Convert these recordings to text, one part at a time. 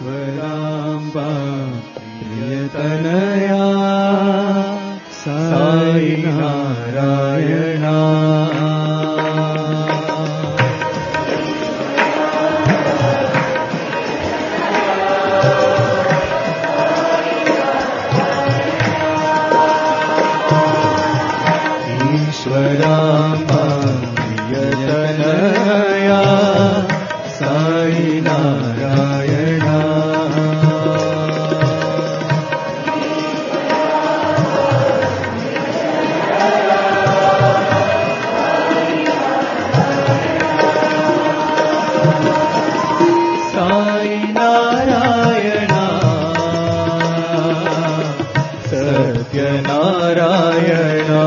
ईश्वराम्बा प्रियतनया साई नारायणा ईश्वराम्बा प्रियतनया साई नारायणा साई नारायणा सत्यनारायणा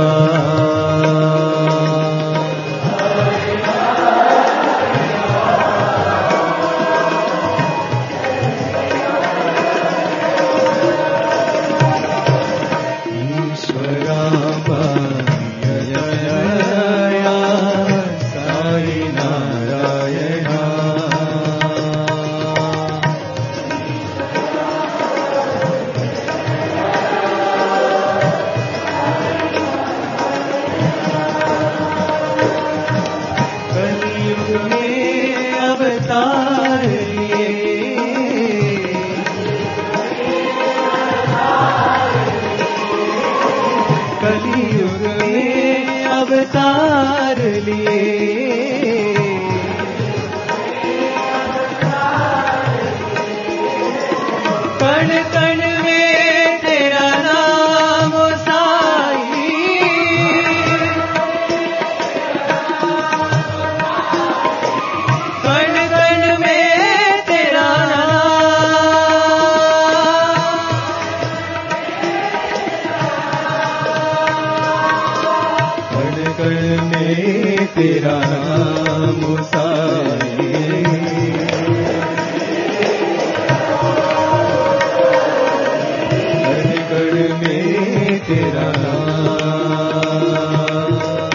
कलियुग में अवतार लिए कण कण में तेरा नाम साई कण कण में तेरा कण में तेरा नाम साई कण में तेरा नाम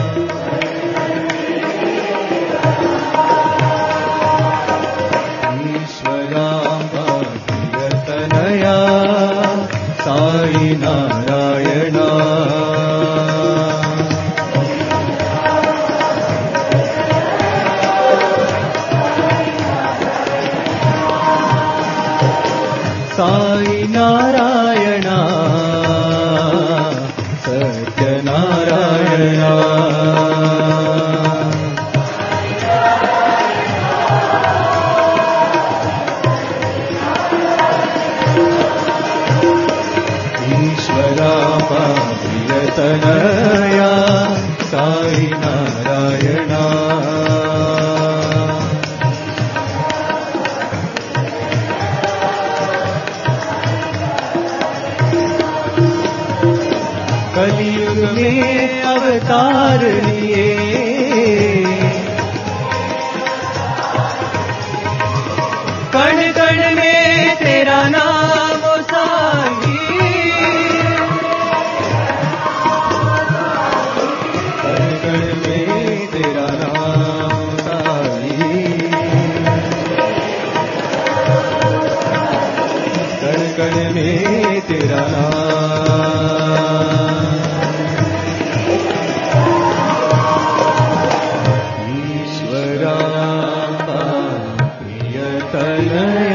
ईश्वराम्बा प्रियतनया साई नारायणा साई नारायणा सत्यनारायणा ईश्वराम्बा प्रियतनया साई नारायणा कलियुग में अवतार लिए कण कण में तेरा नाम साई कण कण में तेरा नाम साई कण कण में तेरा नाम ईश्वराम्बा प्रियतनया